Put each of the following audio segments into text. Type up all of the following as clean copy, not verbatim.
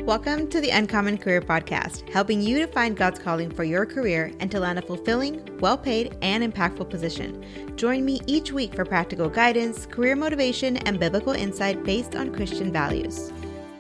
Welcome to the Uncommon Career Podcast, helping you to find God's calling for your career and to land a fulfilling, well-paid, and impactful position. Join me each week for practical guidance, career motivation, and biblical insight based on Christian values.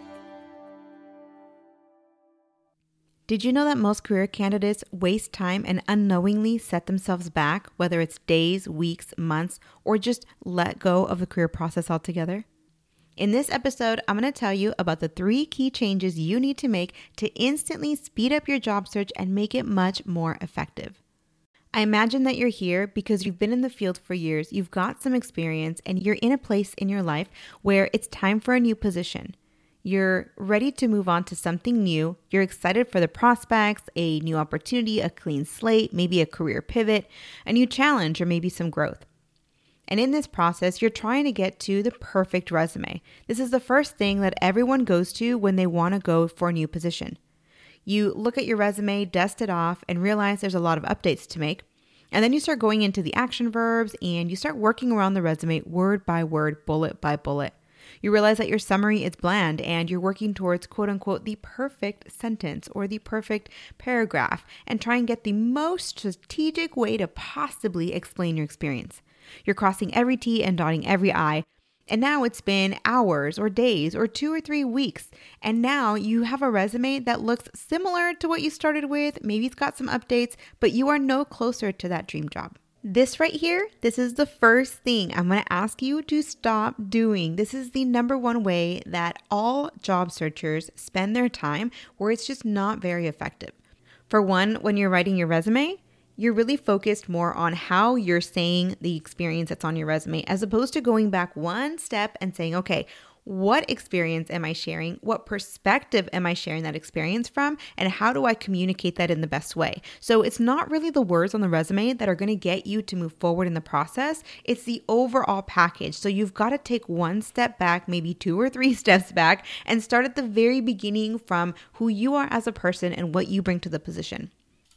Did you know that most career candidates waste time and unknowingly set themselves back, whether it's days, weeks, months, or just let go of the career process altogether? In this episode, I'm going to tell you about the 3 key changes you need to make to instantly speed up your job search and make it much more effective. I imagine that you're here because you've been in the field for years, you've got some experience, and you're in a place in your life where it's time for a new position. You're ready to move on to something new. You're excited for the prospects, a new opportunity, a clean slate, maybe a career pivot, a new challenge, or maybe some growth. And in this process, you're trying to get to the perfect resume. This is the first thing that everyone goes to when they want to go for a new position. You look at your resume, dust it off, and realize there's a lot of updates to make. And then you start going into the action verbs and you start working around the resume word by word, bullet by bullet. You realize that your summary is bland and you're working towards quote unquote the perfect sentence or the perfect paragraph and try and get the most strategic way to possibly explain your experience. You're crossing every T and dotting every I. And now it's been hours or days or 2 or 3 weeks. And now you have a resume that looks similar to what you started with. Maybe it's got some updates, but you are no closer to that dream job. This right here, this is the first thing I'm going to ask you to stop doing. This is the number one way that all job searchers spend their time where it's just not very effective. For one, when you're writing your resume, you're really focused more on how you're saying the experience that's on your resume as opposed to going back one step and saying, okay, what experience am I sharing? What perspective am I sharing that experience from? And how do I communicate that in the best way? So it's not really the words on the resume that are going to get you to move forward in the process. It's the overall package. So you've got to take one step back, maybe 2 or 3 steps back, and start at the very beginning from who you are as a person and what you bring to the position.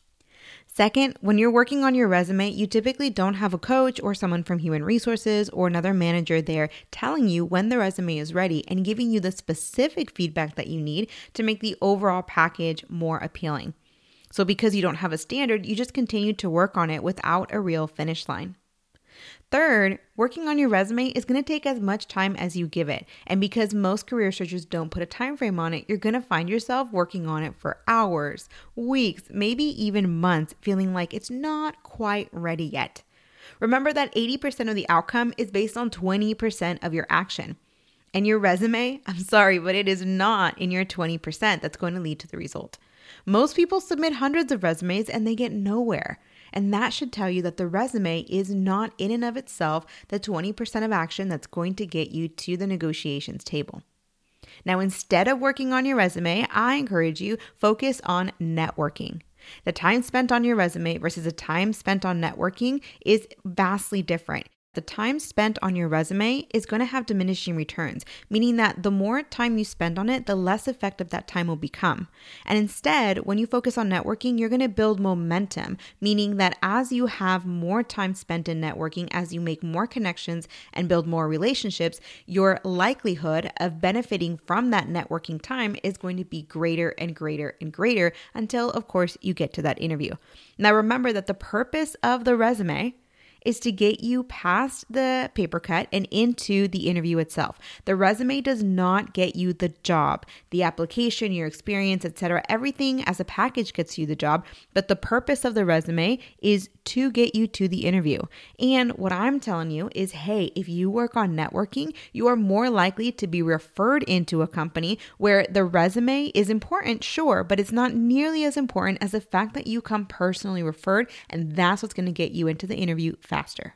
Second, when you're working on your resume, you typically don't have a coach or someone from human resources or another manager there telling you when the resume is ready and giving you the specific feedback that you need to make the overall package more appealing. So because you don't have a standard, you just continue to work on it without a real finish line. Third, working on your resume is going to take as much time as you give it. And because most career searchers don't put a time frame on it, you're going to find yourself working on it for hours, weeks, maybe even months, feeling like it's not quite ready yet. Remember that 80% of the outcome is based on 20% of your action. And your resume, I'm sorry, but it is not in your 20% that's going to lead to the result. Most people submit hundreds of resumes and they get nowhere. And that should tell you that the resume is not in and of itself the 20% of action that's going to get you to the negotiations table. Now, instead of working on your resume, I encourage you focus on networking. The time spent on your resume versus the time spent on networking is vastly different. The time spent on your resume is going to have diminishing returns, meaning that the more time you spend on it, the less effective that time will become. And instead, when you focus on networking, you're going to build momentum, meaning that as you have more time spent in networking, as you make more connections and build more relationships, your likelihood of benefiting from that networking time is going to be greater and greater and greater until, of course, you get to that interview. Now, remember that the purpose of the resume is to get you past the paper cut and into the interview itself. The resume does not get you the job. The application, your experience, etc., everything as a package gets you the job, but the purpose of the resume is to get you to the interview. And what I'm telling you is, hey, if you work on networking, you are more likely to be referred into a company where the resume is important, sure, but it's not nearly as important as the fact that you come personally referred, and that's what's going to get you into the interview faster.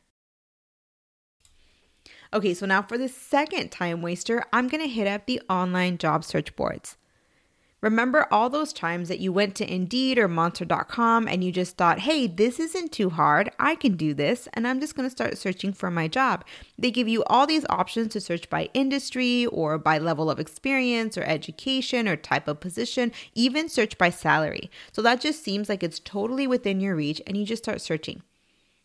Okay, so now for the second time waster, I'm going to hit up the online job search boards. Remember all those times that you went to Indeed or Monster.com and you just thought, hey, this isn't too hard. I can do this. And I'm just going to start searching for my job. They give you all these options to search by industry or by level of experience or education or type of position, even search by salary. So that just seems like it's totally within your reach and you just start searching.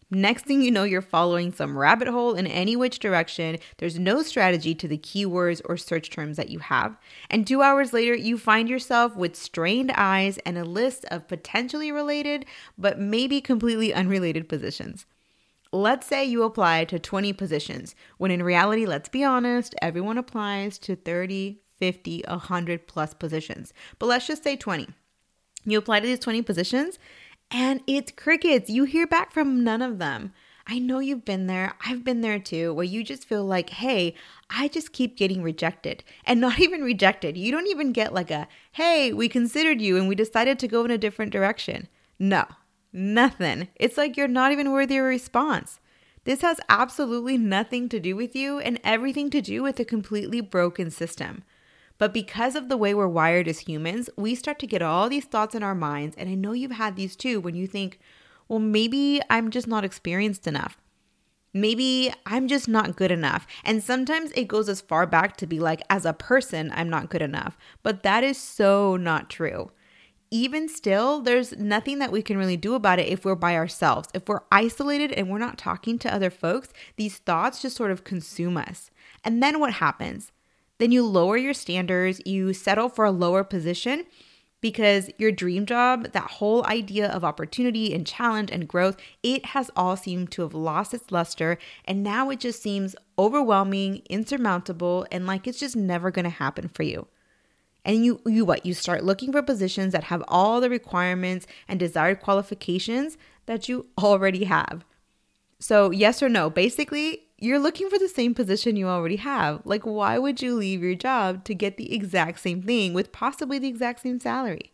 Next thing you know, you're following some rabbit hole in any which direction. There's no strategy to the keywords or search terms that you have. And 2 hours later, you find yourself with strained eyes and a list of potentially related, but maybe completely unrelated positions. Let's say you apply to 20 positions, when in reality, let's be honest, everyone applies to 30, 50, 100 plus positions. But let's just say 20. You apply to these 20 positions, and it's crickets. You hear back from none of them. I know you've been there. I've been there too, where you just feel like, hey, I just keep getting rejected. And not even rejected. You don't even get like a, hey, we considered you and we decided to go in a different direction. No, nothing. It's like you're not even worthy of a response. This has absolutely nothing to do with you and everything to do with a completely broken system. But because of the way we're wired as humans, we start to get all these thoughts in our minds. And I know you've had these too, when you think, well, maybe I'm just not experienced enough. Maybe I'm just not good enough. And sometimes it goes as far back to be like, as a person, I'm not good enough. But that is so not true. Even still, there's nothing that we can really do about it if we're by ourselves. If we're isolated and we're not talking to other folks, these thoughts just sort of consume us. And then what happens? Then you lower your standards, you settle for a lower position because your dream job, that whole idea of opportunity and challenge and growth, it has all seemed to have lost its luster. And now it just seems overwhelming, insurmountable, and like it's just never going to happen for you. And you start looking for positions that have all the requirements and desired qualifications that you already have. So yes or no, basically, you're looking for the same position you already have. Like, why would you leave your job to get the exact same thing with possibly the exact same salary?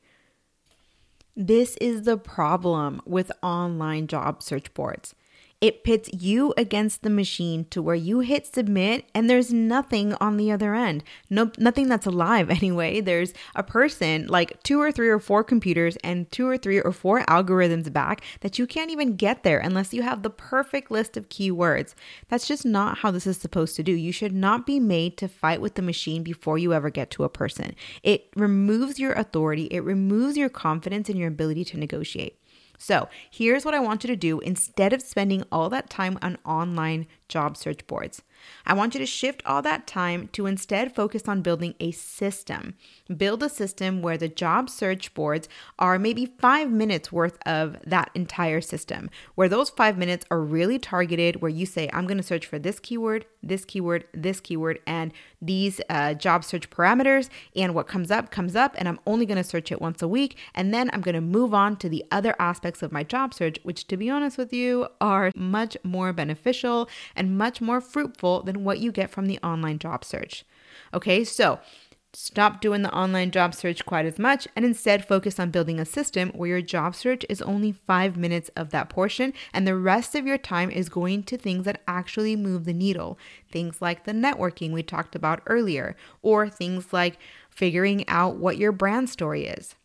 This is the problem with online job search boards. It pits you against the machine to where you hit submit and there's nothing on the other end. Nothing that's alive anyway. There's a person, like 2 or 3 or 4 computers and 2 or 3 or 4 algorithms back that you can't even get there unless you have the perfect list of keywords. That's just not how this is supposed to do. You should not be made to fight with the machine before you ever get to a person. It removes your authority. It removes your confidence in your ability to negotiate. So here's what I want you to do instead of spending all that time on online job search boards. I want you to shift all that time to instead focus on building a system. Build a system where the job search boards are maybe 5 minutes worth of that entire system, where those 5 minutes are really targeted, where you say, I'm going to search for this keyword, this keyword, this keyword, and these job search parameters, and what comes up, and I'm only going to search it once a week, and then I'm going to move on to the other aspects of my job search, which, to be honest with you, are much more beneficial and much more fruitful than what you get from the online job search. Okay, so stop doing the online job search quite as much and instead focus on building a system where your job search is only 5 minutes of that portion and the rest of your time is going to things that actually move the needle. Things like the networking we talked about earlier, or things like figuring out what your brand story is.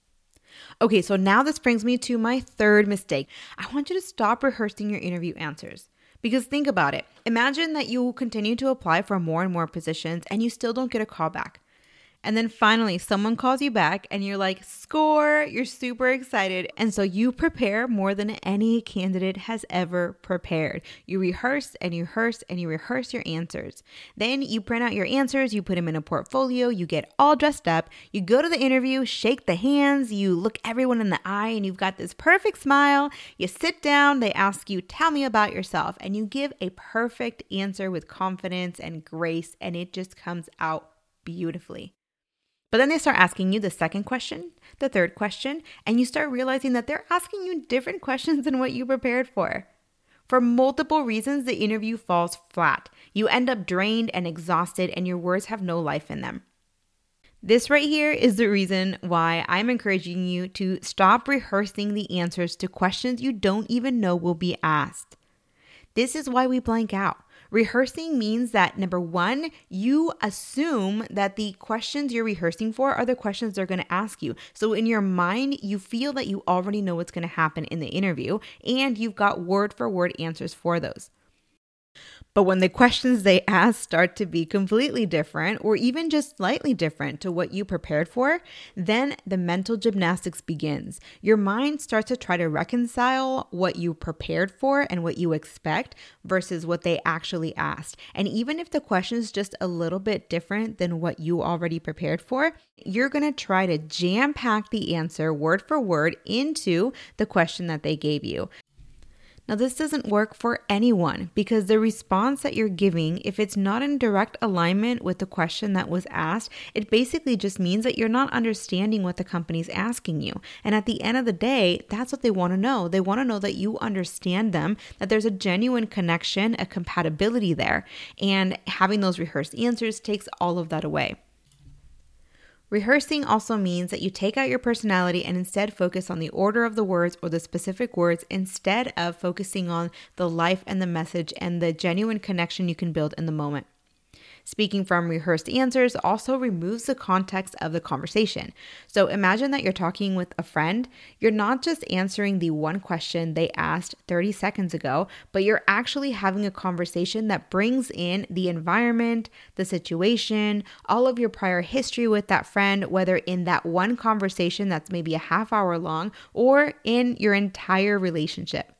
Okay, so now this brings me to my third mistake. I want you to stop rehearsing your interview answers. Because think about it. Imagine that you continue to apply for more and more positions and you still don't get a call back. And then finally, someone calls you back and you're like, score, you're super excited. And so you prepare more than any candidate has ever prepared. You rehearse and you rehearse and you rehearse your answers. Then you print out your answers, you put them in a portfolio, you get all dressed up, you go to the interview, shake the hands, you look everyone in the eye and you've got this perfect smile. You sit down, they ask you, tell me about yourself. And you give a perfect answer with confidence and grace and it just comes out beautifully. But then they start asking you the second question, the third question, and you start realizing that they're asking you different questions than what you prepared for. For multiple reasons, the interview falls flat. You end up drained and exhausted, and your words have no life in them. This right here is the reason why I'm encouraging you to stop rehearsing the answers to questions you don't even know will be asked. This is why we blank out. Rehearsing means that, number one, you assume that the questions you're rehearsing for are the questions they're going to ask you. So in your mind, you feel that you already know what's going to happen in the interview, and you've got word for word answers for those. But when the questions they ask start to be completely different or even just slightly different to what you prepared for, then the mental gymnastics begins. Your mind starts to try to reconcile what you prepared for and what you expect versus what they actually asked. And even if the question is just a little bit different than what you already prepared for, you're going to try to jam pack the answer word for word into the question that they gave you. Now, this doesn't work for anyone because the response that you're giving, if it's not in direct alignment with the question that was asked, it basically just means that you're not understanding what the company's asking you. And at the end of the day, that's what they want to know. They want to know that you understand them, that there's a genuine connection, a compatibility there. And having those rehearsed answers takes all of that away. Rehearsing also means that you take out your personality and instead focus on the order of the words or the specific words instead of focusing on the life and the message and the genuine connection you can build in the moment. Speaking from rehearsed answers also removes the context of the conversation. So imagine that you're talking with a friend. You're not just answering the one question they asked 30 seconds ago, but you're actually having a conversation that brings in the environment, the situation, all of your prior history with that friend, whether in that one conversation that's maybe a half hour long or in your entire relationship.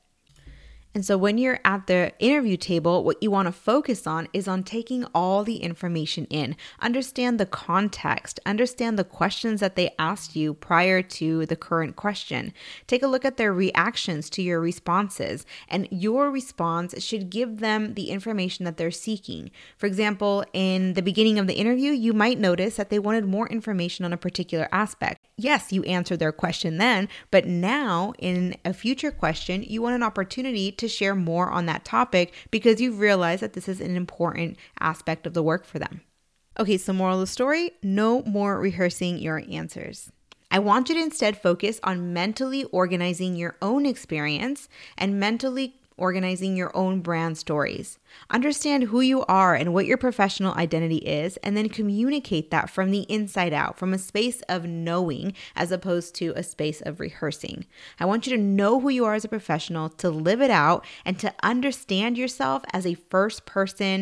And so when you're at the interview table, what you want to focus on is on taking all the information in. Understand the context. Understand the questions that they asked you prior to the current question. Take a look at their reactions to your responses. And your response should give them the information that they're seeking. For example, in the beginning of the interview, you might notice that they wanted more information on a particular aspect. Yes, you answered their question then, but now in a future question, you want an opportunity to share more on that topic because you've realized that this is an important aspect of the work for them. Okay, so moral of the story, no more rehearsing your answers. I want you to instead focus on mentally organizing your own experience and mentally organizing your own brand stories. Understand who you are and what your professional identity is, and then communicate that from the inside out, from a space of knowing as opposed to a space of rehearsing. I want you to know who you are as a professional, to live it out, and to understand yourself as a first person,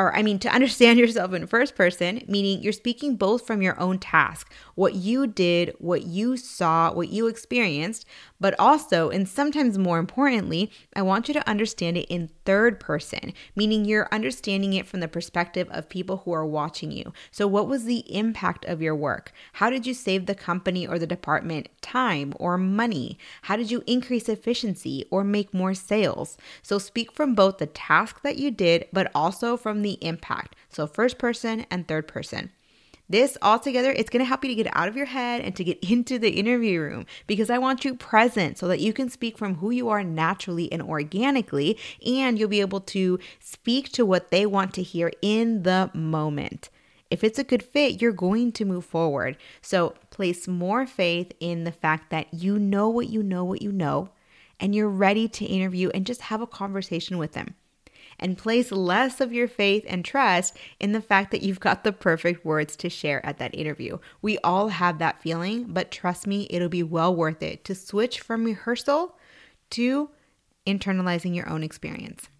to understand yourself in first person, meaning you're speaking both from your own task, what you did, what you saw, what you experienced, but also, and sometimes more importantly, I want you to understand it in third person, meaning you're understanding it from the perspective of people who are watching you. So what was the impact of your work? How did you save the company or the department time or money? How did you increase efficiency or make more sales? So speak from both the task that you did, but also from the impact. So first person and third person. This all together, it's going to help you to get out of your head and to get into the interview room because I want you present so that you can speak from who you are naturally and organically, and you'll be able to speak to what they want to hear in the moment. If it's a good fit, you're going to move forward. So place more faith in the fact that you know what you know, and you're ready to interview and just have a conversation with them. And place less of your faith and trust in the fact that you've got the perfect words to share at that interview. We all have that feeling, but trust me, it'll be well worth it to switch from rehearsal to internalizing your own experience.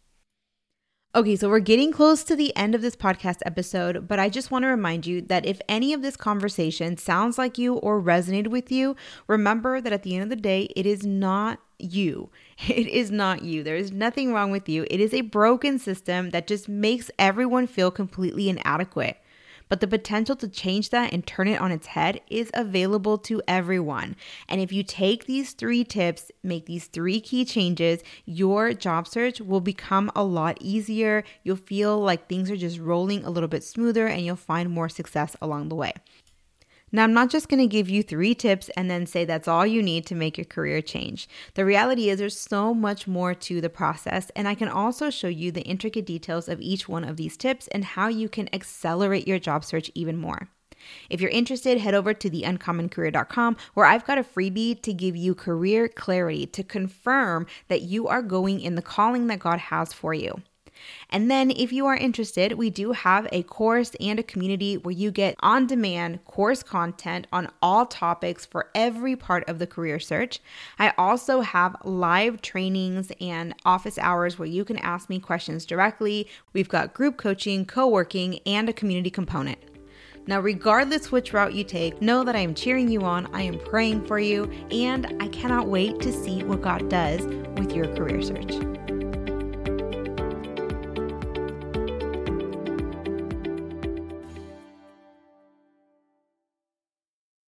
Okay, so we're getting close to the end of this podcast episode, but I just want to remind you that if any of this conversation sounds like you or resonated with you, remember that at the end of the day, it is not you. It is not you. There is nothing wrong with you. It is a broken system that just makes everyone feel completely inadequate. But the potential to change that and turn it on its head is available to everyone. And if you take these 3 tips, make these 3 key changes, your job search will become a lot easier. You'll feel like things are just rolling a little bit smoother and you'll find more success along the way. Now, I'm not just going to give you 3 tips and then say that's all you need to make your career change. The reality is there's so much more to the process, and I can also show you the intricate details of each one of these tips and how you can accelerate your job search even more. If you're interested, head over to theuncommoncareer.com where I've got a freebie to give you career clarity to confirm that you are going in the calling that God has for you. And then if you are interested, we do have a course and a community where you get on-demand course content on all topics for every part of the career search. I also have live trainings and office hours where you can ask me questions directly. We've got group coaching, co-working, and a community component. Now, regardless which route you take, know that I am cheering you on, I am praying for you, and I cannot wait to see what God does with your career search.